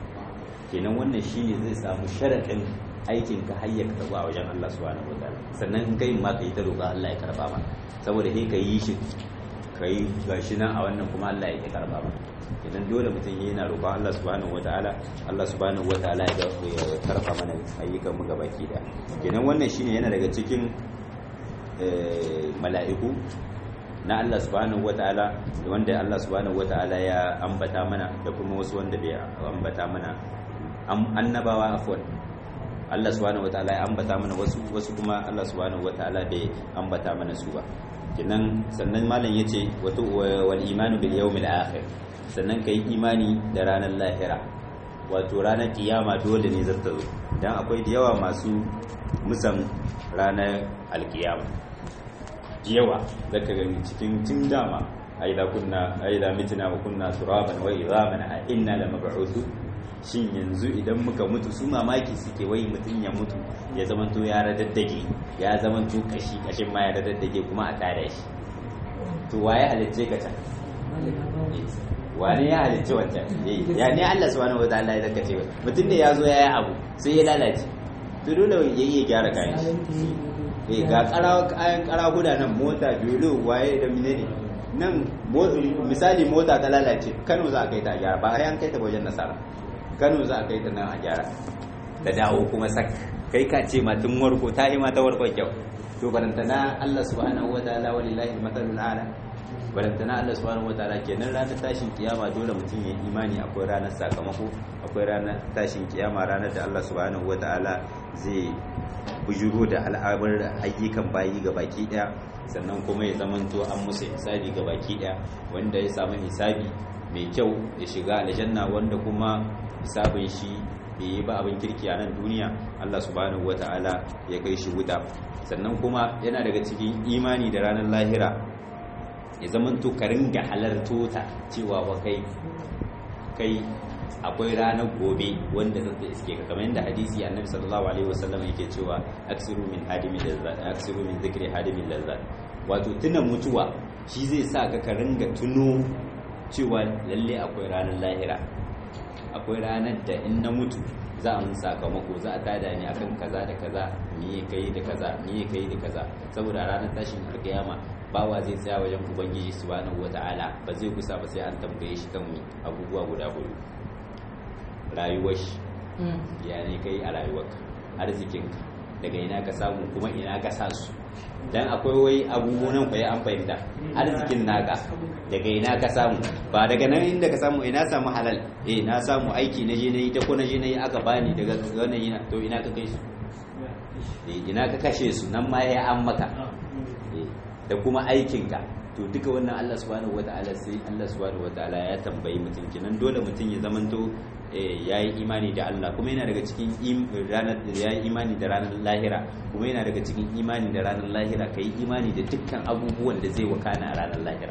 kenan wannan shine zai samu sharadin aikin ka hayya ka a wajen Allah subhanahu wataala sannan in kai ma kai ta roƙa Allah ya karba ma saboda sai ka yi shi kai gashi nan a wannan kuma Allah ya karba ba idan dole mutum yana roƙon Allah subhanahu wataala Allah subhanahu wataala ya karba mana ayyukan mu gabaki da kenan wannan shine yana daga cikin mala'iku na Allah subhanahu wataala wanda Allah subhanahu wataala ya ambata mana da kuma wasu wanda bai ambata mana annabawa afwan Allah subhanahu wataala ya ambata mana wasu wasu kuma Allah subhanahu wataala bai ambata mana su ba kenan sannan malam yace wato wal imanu bil yawmil akhir sannan kai imani da ranar lahira wato ranar kiyama dole ne zata zo dan akwai da yawa masu musan ranar alkiyama yawa zaka gani cikin tun dama aida kunna aida mitna wa kunna turaban wa idhaman a inna lamab'uth shin yanzu idan muka mutu su mamaki suke wai mutun ya mutu ya zamanto ya radaddage ya zamanto kashi kashin ma ya radaddage kuma a tare shi to waye halicce ka ta wani ya halicce wancan ya ne Allah subhanahu wataala ya zaka ce mutun da yazo yayi abu sai ya lalace to dole yayi ya gyara kayan shi eh ga karawa kayan karahuda nan mota belo waye da menene nan misali mota ta lalace Kano za a kai ta a gyara ba ai an kai ta wajen Nasara Kano za a kai ta nan a gyara da dawo kuma sak kai ka ce ma tun warko ta yi ma ta warko kyau to barantana Allah subhanahu wataala walillahi mathalul ala barantana Allah subhanahu wataala kenan ranar tashin kiyama dole mutum ya imani akwai ranar sakamako akwai ranar tashin kiyama ranar da Allah subhanahu wataala zai bujuro da al'amar ayyukan bayi ga baki daya sannan kuma ya zamanto an musu hisabi ga baki daya wanda ya samu hisabi mai kyau ya shiga aljanna wanda kuma hisabin shi bai yi ba abin kirki a nan duniya Allah subhanahu wataala ya kai shi wuta sannan kuma yana daga cikin imani da ranar lahira ya zamanto ka ringa halarto ta cewa wa kai kai akwai ranar gobe wanda zai iske ka kamar yadda hadisi annabi sallallahu alaihi wasallam yake cewa aksiru min hadimi lazzat aksiru min zikri hadimi lazzat wato tuna mutuwa shi zai sa ka ka ringa tuno cewa lalle akwai ranar lahira akwai ranar da in na mutu za a mun sakamako za a tada ni akan kaza da kaza me kai da kaza me kai da kaza saboda ranar tashin alkiyama bawa zai tsaya wajen ubangiji subhanahu wataala ba zai kusa ba sai an tambaye shi kan abubuwa guda hudu rayuwar shi ya ne kai a rayuwarka arzikinka daga ina ka samu kuma ina ka sa su dan akwai wai abubuwan kwaye an fahimta arzikin naka daga ina ka samu ba daga nan inda ka samu ina samu halal eh na samu aiki na je na yi ta ko na je na yi aka bani daga wannan yana to ina ka kai su ina ka kashe su nan ma ya an maka da kuma aikinka to duka wannan Allah subhanahu wataala sai Allah subhanahu wataala ya tambayi mutum kenan dole mutum ya zamanto yayi imani da Allah kuma yana daga cikin ranar yayi imani da ranar lahira kuma yana daga cikin imani da ranar lahira kai imani da dukkan abubuwan da zai wakana a ranar lahira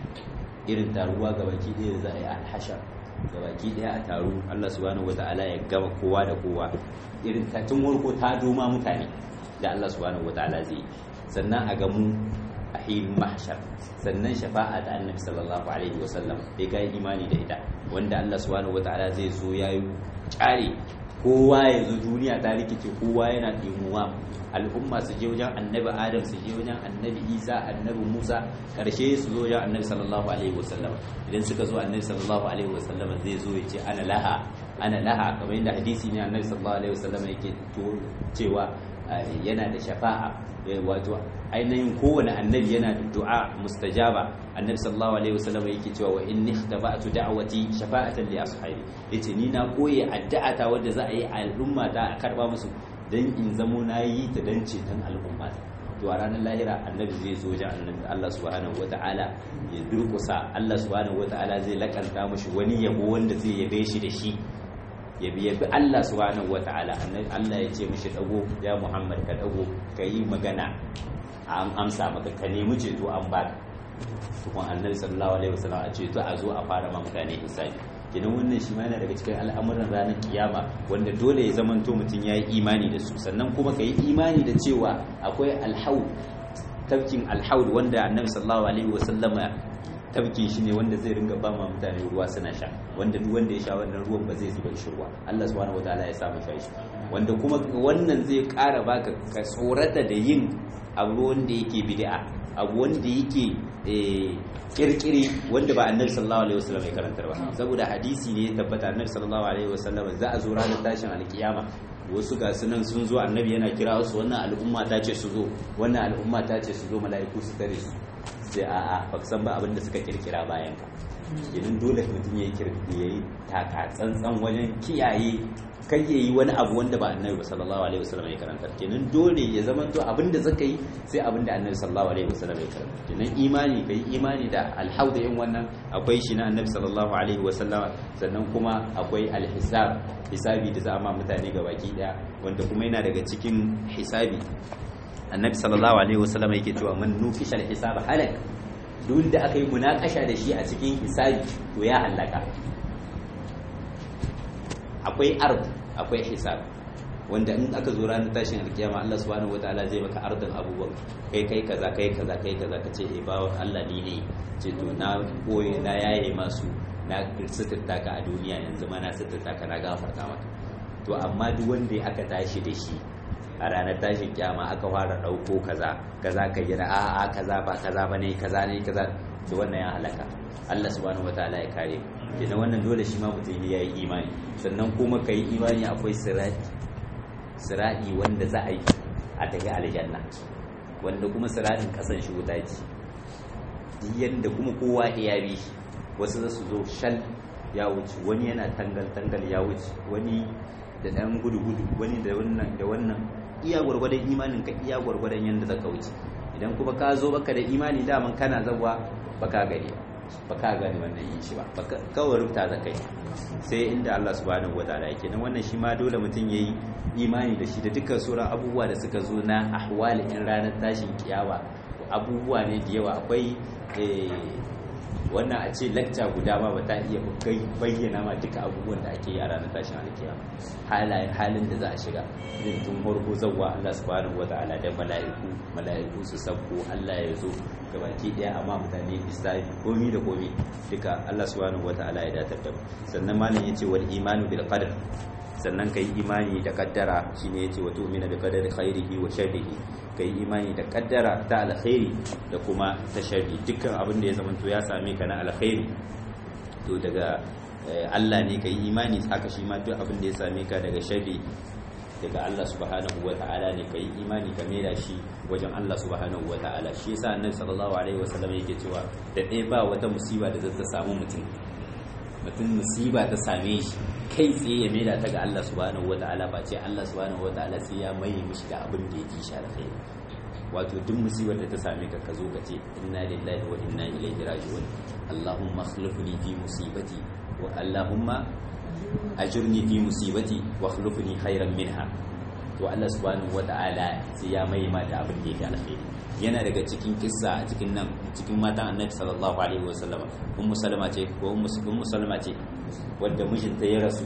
irin taruwa gabaki ɗaya za a yi alhashar gabaki ɗaya a taru Allah subhanahu wataala ya gama kowa da kowa irin tun warko ta doma mutane da Allah subhanahu wataala zai sannan a gamu a hilin mahshar sannan shafa'a da annabi sallallahu alaihi wasallam bai kai imani da ita wanda Allah subhanahu wataala zai zo yayi kare kowa ya zo duniya ta rikice kowa yana dimuwa al'umma su je wajen annabi Adam su je wajen annabi Isa annabi Musa karshe su zo wajen annabi sallallahu alaihi wasallam idan suka zo annabi sallallahu alaihi wasallam zai zo ya ce ana laha ana laha kamar yadda hadisi ne annabi sallallahu alaihi wasallam yake to cewa yana da shafa'a wato ainihin kowane annabi yana da du'a mustajaba annabi sallallahu alaihi wasallam yake cewa wa inni ikhtaba'tu da'wati shafa'atan li ashabi yace ni na koyi addu'ata wanda za a yi al'umma ta a karba musu dan in zamo nayi ta dan ceton al'umma to a ranar lahira annabi zai zo wajen annabi Allah subhanahu wata'ala ya durkusa Allah subhanahu wata'ala zai lakanta mishi wani yabo wanda zai yabe shi da shi ya biya bi Allah subhanahu wata'ala Allah ya ce mishi dago ya Muhammad ka dago ka yi magana an amsa maka ka nemi ceto an baka kuma annabi sallallahu alaihi wasallam a ceto a zo a fara ma mutane hisabi kidan wannan shi ma yana daga cikin al'amuran ranar kiyama wanda dole ya zamanto mutum ya yi imani da su sannan kuma ka yi imani da cewa akwai alhaud tafkin alhaud wanda annabi sallallahu alaihi wasallama tabkin shi ne wanda zai ringa ba ma mutane ruwa suna sha wanda duk wanda ya sha wannan ruwan ba zai zuba shi ruwa Allah subhanahu wataala ya samu shi wanda kuma wannan zai ƙara baka ka tsorata da yin abu wanda yake bid'a abu wanda yake kirkiri wanda ba annabi sallallahu alaihi wasallam ya karantar ba saboda hadisi ne ya tabbata annabi sallallahu alaihi wasallam za a zo ranar tashin alkiyama wasu ga sunan sun zo annabi yana kira su wannan al'umma ta ce su zo wannan al'umma ta ce su zo mala'iku su tare su sai a a ba san ba abin da suka kirkira bayan ka kenan dole mutum ya kirkiri yayi taka tsantsan wajen kiyaye kai yayi wani abu wanda ba annabi sallallahu alaihi wasallam ya karanta kenan dole ya zama to abinda zaka yi sai abinda annabi sallallahu alaihi wasallam ya karanta kenan imani kai imani da alhauda yin wannan akwai shi na annabi sallallahu alaihi wasallam sannan kuma akwai alhisab hisabi da za a ma mutane gabaki daya wanda kuma yana daga cikin hisabi annabi sallallahu alaihi wasallam yake cewa man nukisha alhisab halak duk da aka yi munakasha da shi a cikin hisabi to ya halaka akwai ard akwai hisab wanda in aka zo ranar tashin alkiyama Allah subhanahu wataala zai maka ardin abubuwan kai kai kaza kai kaza kai kaza kace eh bawo Allah ni ne ce to na koyi na yaye masu na suturta ka a duniya yanzu ma na suturta ka na gafarta maka to amma duk wanda aka tashi da shi a ranar tashin kiyama aka fara dauko kaza kaza kai yana a a kaza ba kaza bane kaza ne kaza to wannan ya halaka Allah subhanahu wataala ya kare kenan wannan dole shi ma mutum ya yi imani sannan kuma ka yi imani akwai sirati sirati wanda za a yi a tafi aljanna wanda kuma siratin kasan shi wuta ce yadda kuma kowa ya bi wasu za su zo shal ya wuce wani yana tangal tangal ya wuce wani da dan gudu gudu wani da wannan da wannan iya gwargwadon imanin ka iya gwargwadon yanda zaka wuce idan kuma ka zo baka da imani daman kana zawa baka gani ba ka gani wannan yin shi ba kawai rubuta za kai sai inda Allah subhanahu wataala yake nan wannan shi ma dole mutum yayi imani da shi da dukkan sauran abubuwa da suka zo na ahwali in ranar tashin kiyama abubuwa ne da yawa akwai wannan a ce lacca guda ma ba ta iya bayyana ma duka abubuwan da ake yi a ranar tashin alkiyama halayen halin da za a shiga irin tun farko zawwa Allah subhanahu wataala da mala'iku mala'iku su sabko Allah ya zo gabaki daya amma mutane bisabi komi da komi duka Allah subhanahu wataala ya datar da mu sannan malam yace wal imanu bil qadar sannan kai imani da kaddara shine yace wa tu'mina bi qadari khairihi wa sharrihi kai imani da kaddara ta alkhairi da kuma ta sharri dukkan abin da ya zama to ya same ka na alkhairi to daga Allah ne kai imani haka shi ma duk abin da ya same ka daga sharri daga Allah subhanahu wataala ne kai imani ka mera shi wajen Allah subhanahu wataala shi yasa annabi sallallahu alaihi wasallam yake cewa da ɗaya ba wata musiba da zata samu mutum mutum musiba ta same shi kai tsaye ya maida ta ga Allah subhanahu wataala ba ce Allah subhanahu wataala sai ya mai mishi da abin da yake shi alkhairi wato duk musibar da ta same ka ka zo ka ce inna lillahi wa inna ilaihi raji'un Allahumma akhlifni fi musibati wa Allahumma ajurni fi musibati wa akhlifni khairan minha to Allah subhanahu wataala sai ya mai ma da abin da yake alkhairi yana daga cikin kissa a cikin nan cikin matan annabi sallallahu alaihi wasallam ummu salama ce ko ummu salama ce wanda mijinta ya rasu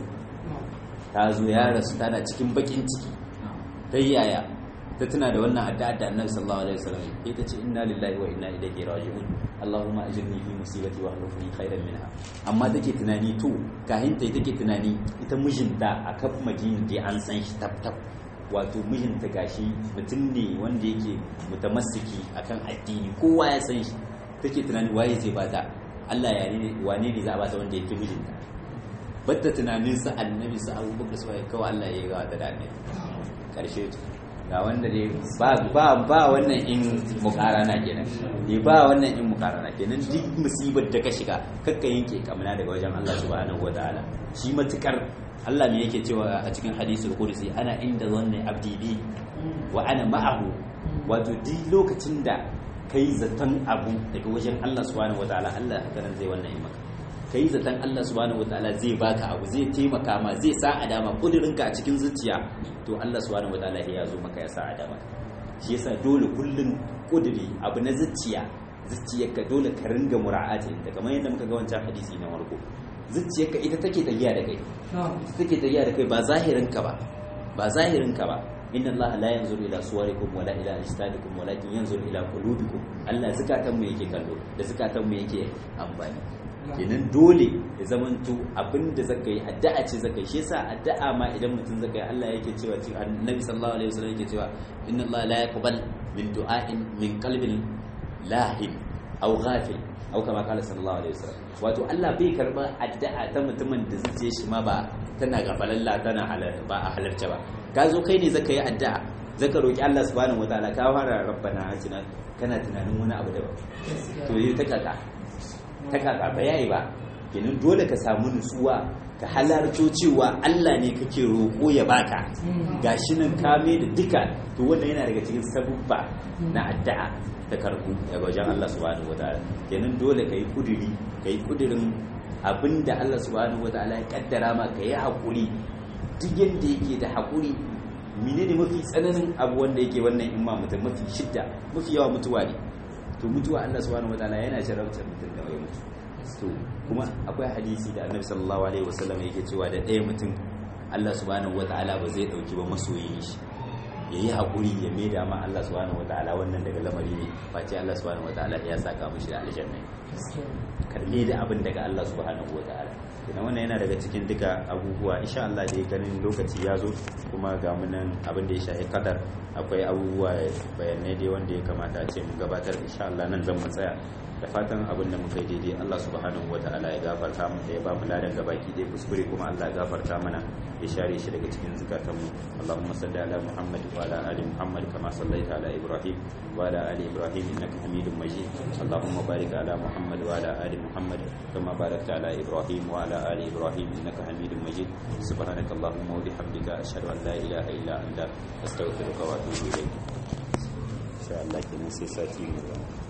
ta zo ya rasu tana cikin bakin ciki ta yaya ta tuna da wannan addu'a da annabi sallallahu alaihi wasallam ita ce inna lillahi wa inna ilaihi raji'un Allahumma ajirni fi musibati wa akhlifni khairan minha amma take tunani to kahin ta take tunani ita mijinta a kaf madina dai an san shi tab tab wato mijinta gashi mutum ne wanda yake mutamassiki akan addini kowa ya san shi take tunani waye zai bata Allah ya ne wane ne za a bata wanda yake mijinta batta tunanin sa annabi sa abubakar sai kawai Allah ya ga ta da annabi karshe ga wanda dai ba ba ba wannan in mukarana kenan eh ba wannan in mukarana kenan duk musibar da ka shiga kakka yanke kamna daga wajen Allah subhanahu wataala shi matukar Allah me yake cewa a cikin hadisul qudsi ana inda zanni abdi bi wa ana ma'ahu wato duk lokacin da kai zaton abu daga wajen Allah subhanahu wataala Allah hakanan zai wannan yi maka kai zaton Allah subhanahu wataala zai baka abu zai taimaka ma zai sa adama kudirinka a cikin zuciya to Allah subhanahu wataala ya zo maka ya sa adama shi yasa dole kullun kudiri abu na zuciya zuciyarka dole ka ringa mura'atin da kamar yadda muka ga wancan hadisi na farko zuciyarka ita take tafiya da kai ita take tafiya da kai ba zahirinka ba ba zahirinka ba inna Allah la yanzuru ila suwarikum wala ila ajsadikum walakin yanzuru ila qulubikum Allah zakatan mu yake kallo da zakatan mu yake amfani kenan dole ya zamanto abinda zaka yi addu'a ce zaka yi shi yasa addu'a ma idan mutum zaka yi Allah yake cewa cikin Annabi sallallahu alaihi wasallam yake cewa inna Allah la yaqbal min du'a'in min qalbin lahin aw ghafil aw kama qala sallallahu alaihi wasallam wato Allah bai karba addu'a ta mutumin da zuciyar shi ma ba tana gafalalla tana halal ba a halarta ba ka zo kai ne zaka yi addu'a zaka roki Allah subhanahu wataala ka fara rabbana atina kana tunanin wani abu daban to yi ta kaka ta kaka ba yayi ba kenan dole ka samu nutsuwa ka halarto cewa Allah ne kake roƙo ya baka gashi nan kame da duka to wannan yana daga cikin sabubba na addu'a ta karbu daga wajen Allah subhanahu wataala kenan dole kai kudiri kai kudirin abinda Allah subhanahu wataala ya kaddara ma kai hakuri duk yanda yake da hakuri menene mafi tsananin abu wanda yake wannan imma mutum mafi shidda mafi yawa mutuwa ne to mutuwa Allah subhanahu wataala yana jarabtar mutum da wai mutu to kuma akwai hadisi da Annabi sallallahu alaihi wasallam yake cewa da ɗaya mutum Allah subhanahu wataala ba zai dauki ba masoyin shi yayi hakuri ya maida ma Allah subhanahu wataala wannan daga lamari ne face Allah subhanahu wataala ya saka mishi da aljanna kalle da abin daga Allah subhanahu wataala idan wannan yana daga cikin duka abubuwa insha Allah dai ganin lokaci ya zo kuma ga munan abin da ya shafi kadar akwai abubuwa bayanai dai wanda ya kamata a ce mu gabatar insha Allah nan zan mu tsaya da fatan abin da muka yi daidai Allah subhanahu wataala ya gafarta mu da ya ba mu ladan gabaki dai kuskure kuma Allah ya gafarta mana ya share shi daga cikin zukatanmu Allahumma salli ala Muhammad wa ala ali Muhammad kama sallaita ala Ibrahim wa ala ali Ibrahim innaka Hamidum Majid Allahumma barik ala Muhammad wa ala ali Muhammad kama barakta ala Ibrahim wa ala ali Ibrahim innaka Hamidum Majid subhanaka Allahumma wa bihamdika ashhadu an la ilaha illa anta astaghfiruka wa atubu ilayk insha Allah kenan sai sati mu